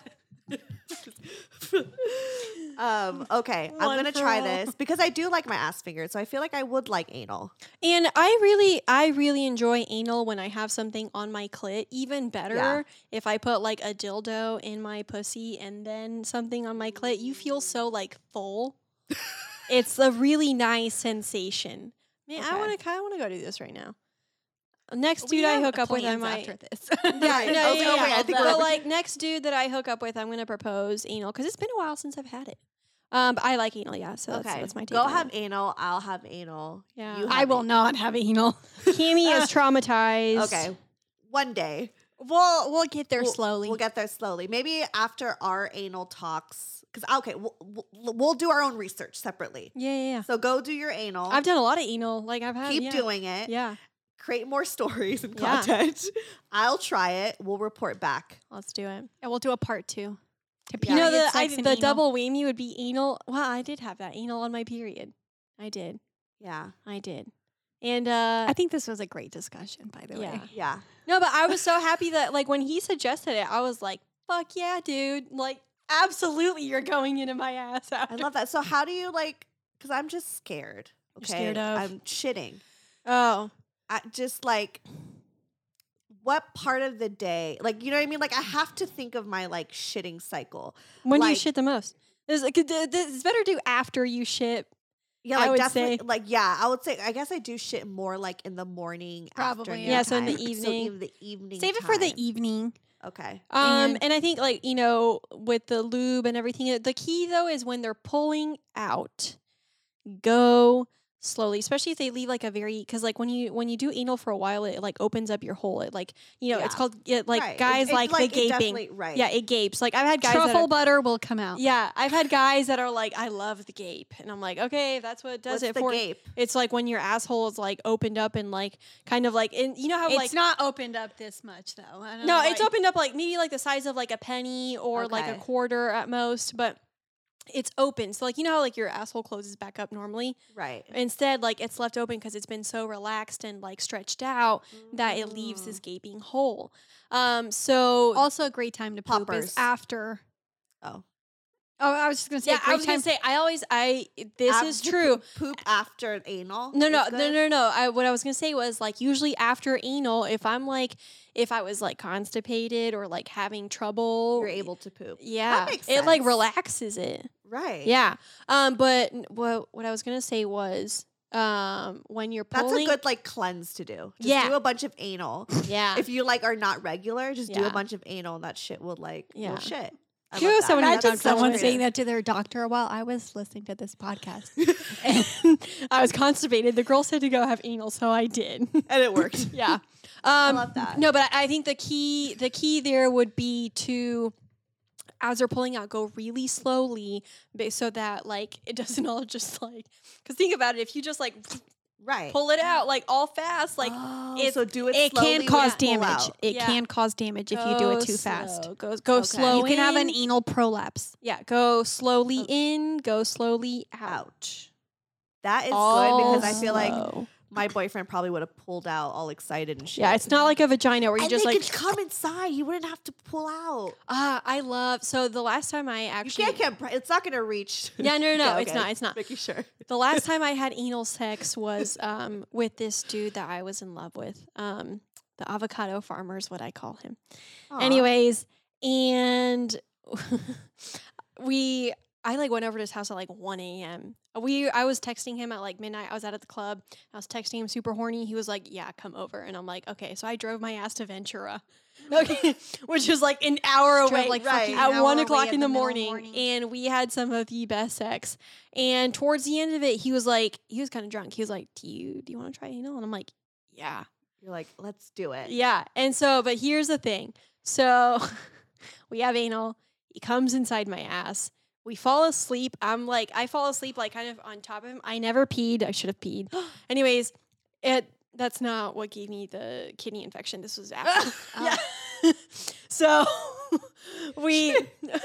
um. Okay. I'm One gonna for try all. this because I do like my ass fingered, so I feel like I would like anal. And I really, I really enjoy anal when I have something on my clit. Even better Yeah. if I put like a dildo in my pussy and then something on my clit. You feel so like full. It's a really nice sensation. Man, I Okay. want to kind of want to go do this right now. Next We dude I have hook up with, I plans might. after this. Yeah, No, yeah, okay, yeah, okay, yeah. I think But, we're- like next dude that I hook up with, I'm gonna propose anal because it's been a while since I've had it. Um, but I like anal, yeah. So that's, Okay. that's my take. Go on have it. anal. I'll have anal. Yeah. You I have will anal. not have anal. Kimmy is traumatized. Okay. One day. We'll we'll get there We'll- slowly. We'll get there slowly. Maybe after our anal talks. Because, okay, we'll, we'll, we'll do our own research separately. Yeah, yeah, yeah. So go do your anal. I've done a lot of anal. Like I've had. Keep yeah. doing it. Yeah, Create more stories and Yeah. content. I'll try it. We'll report back. let's do it. and we'll do a part two. To Yeah. You know period the I, sex and the anal. double weenie would be anal. Well, I did have that anal on my period. I did. Yeah. I did. And uh I think this was a great discussion, by the Yeah. way. Yeah. no, but I was so happy that like when he suggested it, I was like, "Fuck yeah, dude!" Like, absolutely, you're going into my ass. I After. love that. So how do you like, because I'm just scared. You're Okay. scared of? I'm shitting. Oh, I just like, what part of the day, like, you know what I mean? Like, I have to think of my like shitting cycle. when do you Like- shit the most? It's, like, th- th- it's better to do after you shit. Yeah, I like would definitely, say- like yeah, I would say. I guess I do shit more like in the morning, Probably, afternoon yeah. Yeah, so in the time. evening. in the evening. Save it for the time. evening. Okay. Um, And- and I think like you know with the lube and everything, uh, the key though is when they're pulling out, go slowly, especially if they leave like a very because like when you when you do anal for a while, it like opens up your hole. It like you know it's Yeah. called it, like Right. It- guys it, like, it the gaping. definitely- Right. Yeah, it gapes. Like I've had guys that Truffle are, butter will come out. yeah, I've had guys that are like, I love the gape, and I'm like, okay, if that's what it does What's it the for. gape? It's like when your asshole is like opened up and like kind of like and you know how It's like not opened up this much though. I don't no, know it's why- opened up like maybe like the size of like a penny or like a Okay. quarter at most, but it's open. So like you know how like your asshole closes back up normally? Right. Instead, like it's left open because it's been so relaxed and like stretched out that it leaves Mm. this gaping hole. Um so Also a great time to poop Poppers. is after. Oh. Oh, I was just gonna say. yeah, a great I was time. gonna say I always I this Af- is to true. Poop, poop after anal. No, no, is no, good? no, no. I, what I was gonna say was like usually after anal, if I'm like, if I was like constipated or like having trouble, You're able to poop. yeah, That makes it like sense. relaxes it. Right. Yeah. Um. But n- what what I was gonna say was, um, when you're That's pulling, a good like cleanse to do. Just Yeah. do a bunch of anal. yeah. If you like are not regular, just do Yeah. a bunch of anal and that shit will like Yeah. will shit. I Do you love know that. someone who That's done Imagine someone frustrated. saying that to their doctor while I was listening to this podcast. and I was constipated. The girl said to go have anal, so I did. and it worked. yeah. Um, love that. No, but I I think the key the key there would be to as they're pulling out, go really slowly ba- so that like it doesn't all just like because think about it, if you just like Right. pull it out like all fast, like oh, it's- so do it. It slowly can when cause you pull damage. out. It Yeah. can cause damage if you do it go too fast. slow, Go go Okay. slow. You can have an in. anal prolapse. Yeah, go slowly Oh. in, go slowly out. Ouch. That is All good because I feel like slow. my boyfriend probably would have pulled out all excited and shit. Yeah, it's not like a vagina where you and just they like could come inside. You wouldn't have to pull out. ah. I love so the last time I You actually can't get. bre- It's not gonna reach. yeah no no no Okay, it's okay. not it's not Making sure. the last time I had anal sex was um with this dude that I was in love with um the avocado farmer is what I call him. Aw. Anyways, and we I like went over to his house at like one a.m. We I was texting him at like midnight. I was out at the club. I was texting him super horny. He was like, "Yeah, come over." And I'm like, "Okay." So I drove my ass to Ventura, okay, which is like an hour Drove, away, like, right. fucking an at hour one away o'clock in in the, the middle of morning, morning. and we had some of the best sex. And towards the end of it, he was like, he was kind of drunk. He was like, "Do you do you want to try anal?" And I'm like, "Yeah." You're like, let's do it. Yeah. And so, but here's the thing. So we have anal. He comes inside my ass. We fall asleep. I'm like, I fall asleep like kind of on top of him. I never peed. I should have peed. Anyways, it that's not what gave me the kidney infection. This was after. Yeah. So we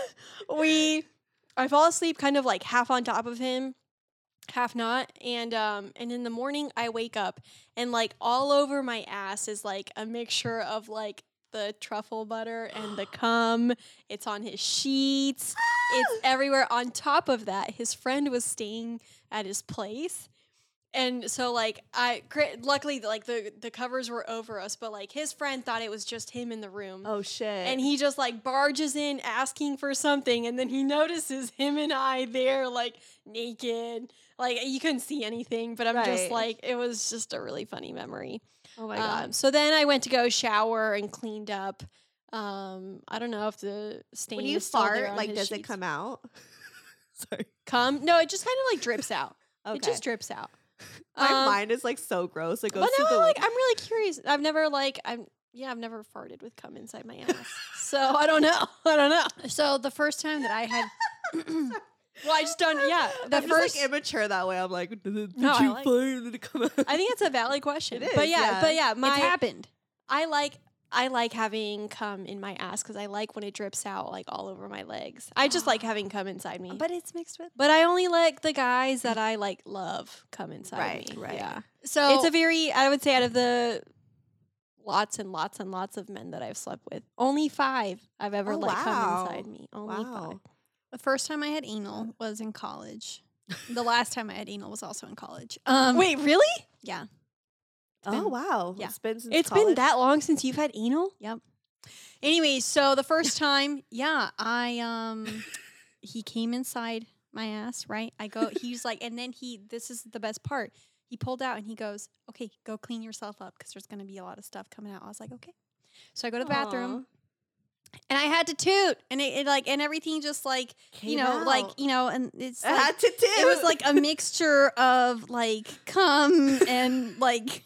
we I fall asleep kind of like half on top of him, half not. And um and in the morning I wake up and like all over my ass is like a mixture of like the truffle butter and the cum. It's on his sheets. It's everywhere. On top of that, his friend was staying at his place. And so like I cra- luckily like the the covers were over us, but like his friend thought it was just him in the room. Oh shit. And he just like barges in asking for something, and then he notices him and I there like naked. Like you couldn't see anything, but I'm Right. just like it was just a really funny memory. Oh my god. Um, so then I went to go shower and cleaned up. Um, I don't know if the stain when you is still there fart, on like, his does it sheets. come out? Sorry. Come? No, it just kind of like drips out. Okay. It just drips out. My Um, mind is like so gross. It goes But to now the I'm like I'm really curious. I've never like I'm yeah I've never farted with cum inside my ass. So I don't know. I don't know. So the first time that I had, Well, I just don't. Yeah, the I'm first. just like immature that way. I'm like, did, did No, I you like- fart? Did it come out? I think it's a valid question. It but is, yeah, yeah. but yeah, my it's happened. I like I like having cum in my ass because I like when it drips out like all over my legs. I just like having cum inside me. But But it's mixed with. but I only like the guys that I like love cum inside Right, me. right. Yeah. So It's a very I would say out of the lots and lots and lots of men that I've slept with, only five I've ever Oh, let wow. cum inside me. Only Wow. five. the first time I had anal was in college. The last time I had anal was also in college. Um, Wait, really? yeah. Oh been- wow. yeah. It's been since It's been college? that long since you've had anal? Anyways, so the first time, yeah, I um, he came inside my ass. Right, I go. He's like, and then he. This is the best part. He pulled out and he goes, "Okay, go clean yourself up because there's gonna be a lot of stuff coming out." I was like, "Okay." So I go to the bathroom and I had to toot, and it, it like and everything just like you Came know like out. you know, and it's I like, had to do. it was like a mixture of like cum and like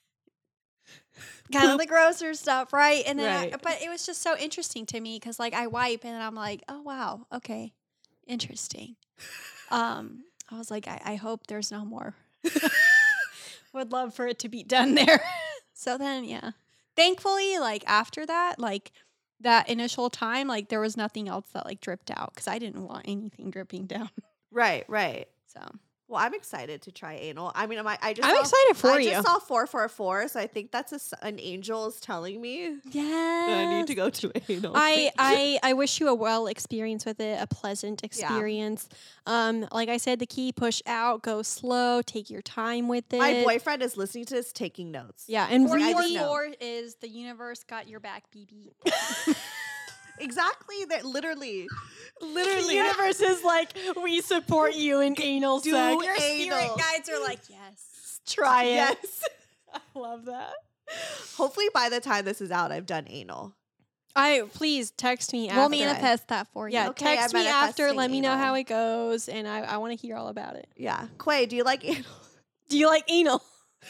kind of the grosser stuff, right? And then, I, Right. but it was just so interesting to me because like I wipe and I'm like, oh wow, okay, interesting. Um, I was like, I, I hope there's no more. Would love for it to be done there. So then, yeah, thankfully, like after that, like that initial time, like there was nothing else that like dripped out because I didn't want anything dripping down. right, right. So Well, I'm excited to try anal. I mean, am I, I just I'm saw, excited for I you. just saw four four four, so I think that's a s an angel is telling me Yeah. that I need to go to anal. I, I I wish you a well experience with it, a pleasant experience. Um, like I said, the key: push out, go slow, take your time with it. My boyfriend is listening to this, taking notes. Yeah, and Four- I just really, know. four is the universe got your back, B B. Exactly. That literally, the literally. universe is like, we support you in anal Do sex. Your anal. guides are like, yes. Try it. Yes. I love that. Hopefully, by the time this is out, I've done anal. I please text me after. We'll manifest that for you. Yeah, Okay, text I'm me after. Let manifesting me know anal. how it goes, and I, I want to hear all about it. Yeah. Quay, do you like anal? Do you like anal? Uh,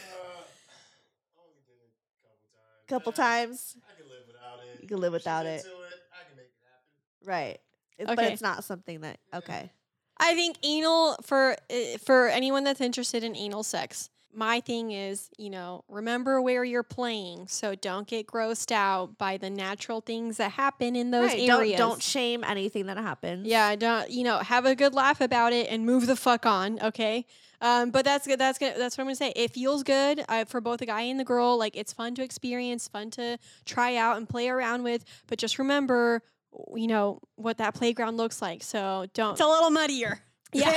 I only did it a Couple couple times. times. I can live without it. You can live If she's without it. into it. I can make it happen. Right. It- But Okay. it's not something that. Okay. I think anal for uh, for anyone that's interested in anal sex, my thing is, you know, remember where you're playing, so don't get grossed out by the natural things that happen in those Right, areas. Don't, don't shame anything that happens. Yeah, don't, you know, have a good laugh about it and move the fuck on, okay? Um, but that's good. That's good. That's what I'm gonna say. It feels good uh, for both the guy and the girl. Like, it's fun to experience, fun to try out and play around with. But just remember, you know, what that playground looks like. So don't. It's a little muddier. Yeah.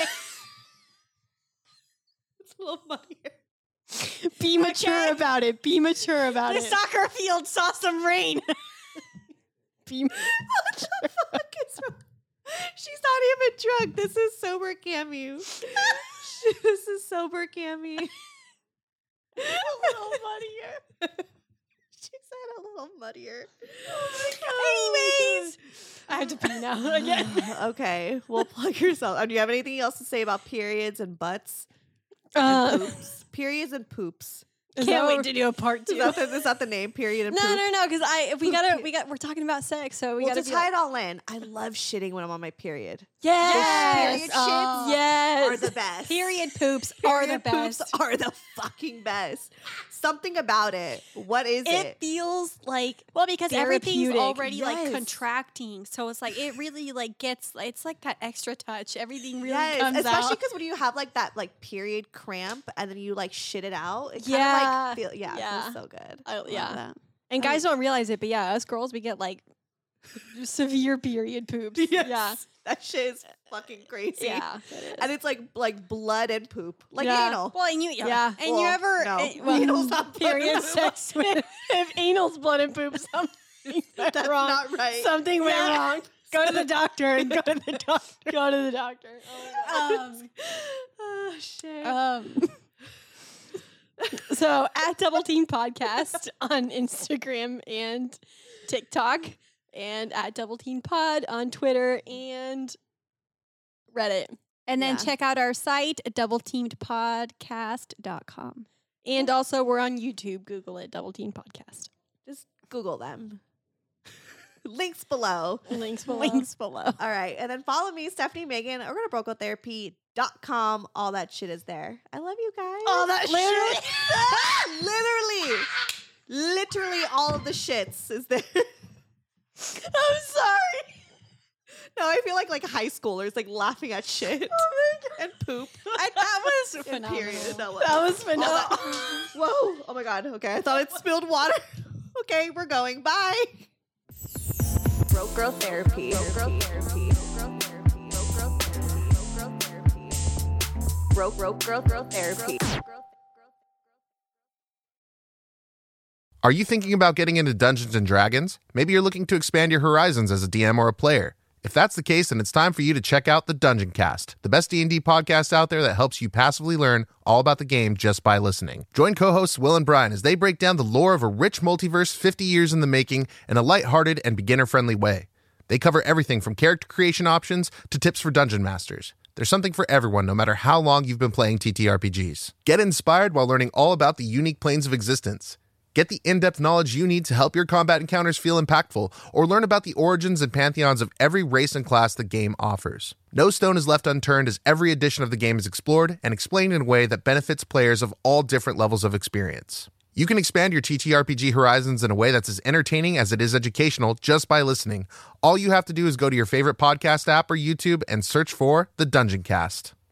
It's a little muddier. Be mature Okay. about it. Be mature about The it. soccer field saw some rain. Be What the fuck is wrong? She's not even drunk. This is sober Cammy. This is sober Cammy. a little muddier. She said a little muddier. Anyways, I have to pee now again. Okay, well, plug yourself. Uh, Do you have anything else to say about periods and butts? Uh, And poops? Periods and poops. is Can't that wait what- to do a part Is two. that, the, is that the name? Period and No, poop? no, no. Because I we gotta we got we're talking about sex, so we Well, gotta to be tie like, it all in, I love shitting when I'm on my period. yes, Period oh, shits yes, Are the best. Period poops are the Period poops best. are the fucking best. Something about it. What is It it? feels like well because everything's Therapeutic. already Yes. like contracting, so it's like it really like gets it's like that extra touch. Everything really Yes, comes especially out. because when you have like that like period cramp and then you like shit it out. It Yeah. kind of like feel, yeah, Yeah. it feels so good. I- Love yeah. that. And guys don't realize it, but yeah, us girls we get like severe period poops. Yeah, That shit is fucking crazy. yeah, it is. And it's like like blood and poop. Like Yeah. anal. Well, and you yeah, Yeah. and you Well, ever no. eh, well, Anal's not blood period and poop. sex with if anal's blood and poop something went That's wrong. not right. Something went Yeah. wrong. Go to the doctor and go to the doctor. Go to the doctor. Oh um, Oh shit. um, so at Double Team Podcast on Instagram and TikTok, and at Double Team Pod on Twitter and Reddit. and then Yeah. check out our site double teamed podcast dot com. And also we're on YouTube. Google it, Double Team Podcast. Just Google them. Links below. Links below. Links below. All right. And then follow me, Stephanie Megan, or go to broco therapy dot com. All that shit is there. I love you guys. All that literally, shit. literally, literally all of the shits is there. I'm sorry. No, I feel like like high schoolers like laughing at shit and poop. I, that was And phenomenal. period. That That was All phenomenal. that- Whoa. Oh my God. Okay. I thought it spilled water. Okay. We're going. Bye. Broke Girl Therapy. Broke Girl Therapy. Broke Broke Girl Girl Therapy. Are you thinking about getting into Dungeons and Dragons? Maybe you're looking to expand your horizons as a D M or a player. If that's the case, then it's time for you to check out the Dungeon Cast, the best D and D podcast out there that helps you passively learn all about the game just by listening. Join co-hosts Will and Brian as they break down the lore of a rich multiverse fifty years in the making in a lighthearted and beginner-friendly way. They cover everything from character creation options to tips for dungeon masters. There's something for everyone, no matter how long you've been playing T T R P Gs. Get inspired while learning all about the unique planes of existence. Get the in-depth knowledge you need to help your combat encounters feel impactful, or learn about the origins and pantheons of every race and class the game offers. No stone is left unturned as every edition of the game is explored and explained in a way that benefits players of all different levels of experience. You can expand your T T R P G horizons in a way that's as entertaining as it is educational just by listening. All you have to do is go to your favorite podcast app or YouTube and search for The Dungeon Cast.